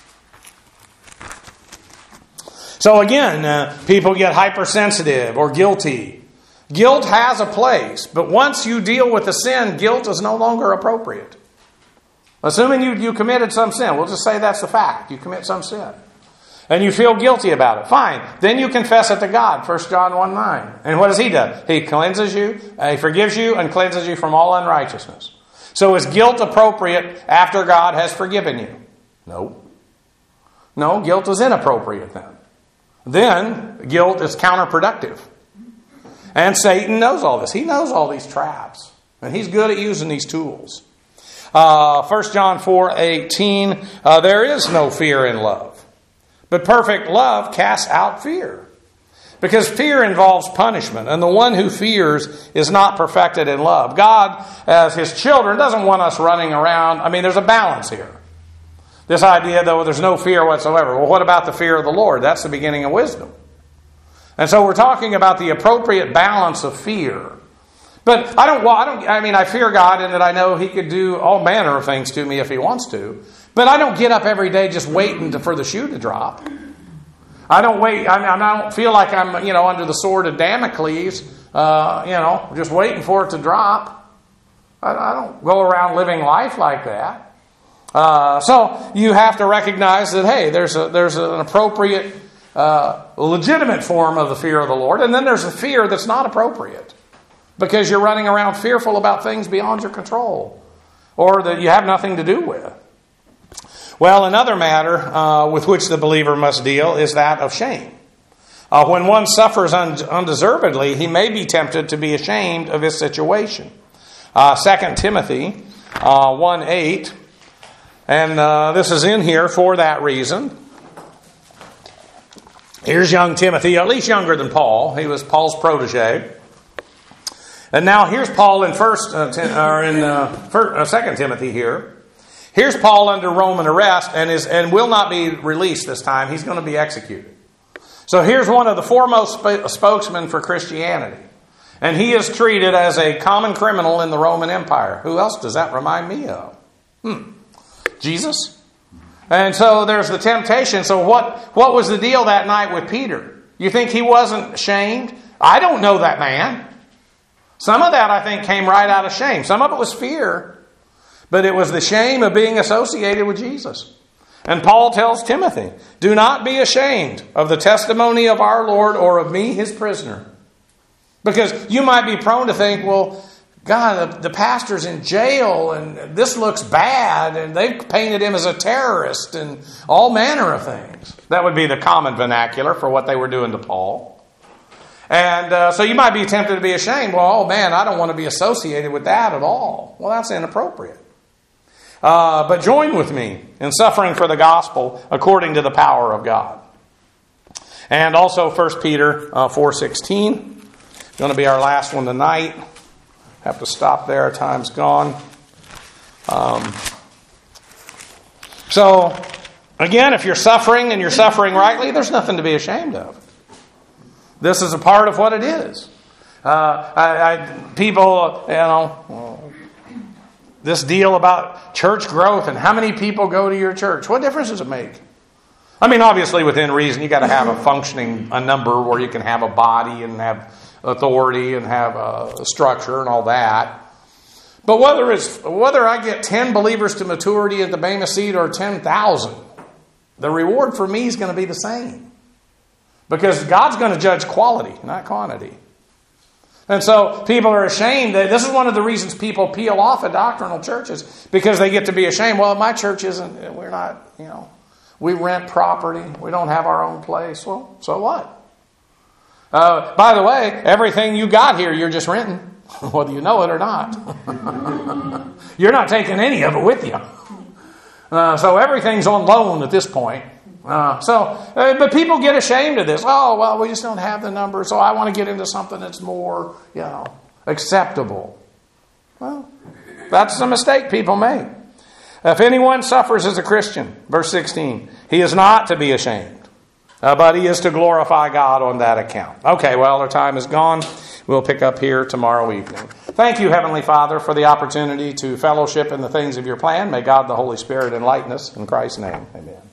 So again, people get hypersensitive or guilty. Guilt has a place, but once you deal with the sin, guilt is no longer appropriate. Assuming you committed some sin, we'll just say that's the fact. You commit some sin. And you feel guilty about it. Fine. Then you confess it to God. 1 John 1:9. And what does He do? He cleanses you, He forgives you, and cleanses you from all unrighteousness. So is guilt appropriate after God has forgiven you? No. No, guilt is inappropriate then. Then guilt is counterproductive. And Satan knows all this. He knows all these traps. And he's good at using these tools. 1 John 4:18, there is no fear in love. But perfect love casts out fear. Because fear involves punishment. And the one who fears is not perfected in love. God, as His children, doesn't want us running around. I mean, there's a balance here. This idea, though, there's no fear whatsoever. Well, what about the fear of the Lord? That's the beginning of wisdom. And so we're talking about the appropriate balance of fear. But I fear God in that I know He could do all manner of things to me if He wants to. But I don't get up every day just waiting for the shoe to drop. I don't wait. I don't feel like I'm, under the sword of Damocles, just waiting for it to drop. I don't go around living life like that. So you have to recognize that, hey, there's an appropriate, legitimate form of the fear of the Lord, and then there's a fear that's not appropriate because you're running around fearful about things beyond your control or that you have nothing to do with. Well, another matter with which the believer must deal is that of shame. When one suffers undeservedly, he may be tempted to be ashamed of his situation. 2 Timothy 1:8, and this is in here for that reason. Here's young Timothy, at least younger than Paul. He was Paul's protege. And now here's Paul in 2 Timothy here. Here's Paul under Roman arrest and will not be released this time. He's going to be executed. So here's one of the foremost spokesmen for Christianity. And he is treated as a common criminal in the Roman Empire. Who else does that remind me of? Jesus. And so there's the temptation. So what was the deal that night with Peter? You think he wasn't ashamed? I don't know that man. Some of that, I think, came right out of shame. Some of it was fear. But it was the shame of being associated with Jesus. And Paul tells Timothy, do not be ashamed of the testimony of our Lord or of me, His prisoner. Because you might be prone to think, well, God, the pastor's in jail and this looks bad and they've painted him as a terrorist and all manner of things. That would be the common vernacular for what they were doing to Paul. And so you might be tempted to be ashamed. Well, oh man, I don't want to be associated with that at all. Well, that's inappropriate. But join with me in suffering for the gospel according to the power of God. And also 1 Peter 4:16. Going to be our last one tonight. Have to stop there. Our time's gone. So, again, if you're suffering and you're suffering rightly, there's nothing to be ashamed of. This is a part of what it is. People, this deal about church growth and how many people go to your church. What difference does it make? I mean, obviously, within reason, you got to have a number where you can have a body and have authority and have a structure and all that. But whether I get 10 believers to maturity at the Bema Seat or 10,000, the reward for me is going to be the same. Because God's going to judge quality, not quantity. And so people are ashamed. This is one of the reasons people peel off of doctrinal churches, because they get to be ashamed. Well, my church isn't, we're not, we rent property. We don't have our own place. Well, so what? By the way, everything you got here, you're just renting. whether you know it or not. You're not taking any of it with you. So everything's on loan at this point. But people get ashamed of this. Oh, well, we just don't have the numbers, so I want to get into something that's more, acceptable. Well, that's the mistake people make. If anyone suffers as a Christian, verse 16, he is not to be ashamed, but he is to glorify God on that account. Okay, well, our time is gone. We'll pick up here tomorrow evening. Thank you, Heavenly Father, for the opportunity to fellowship in the things of your plan. May God the Holy Spirit enlighten us. In Christ's name, amen.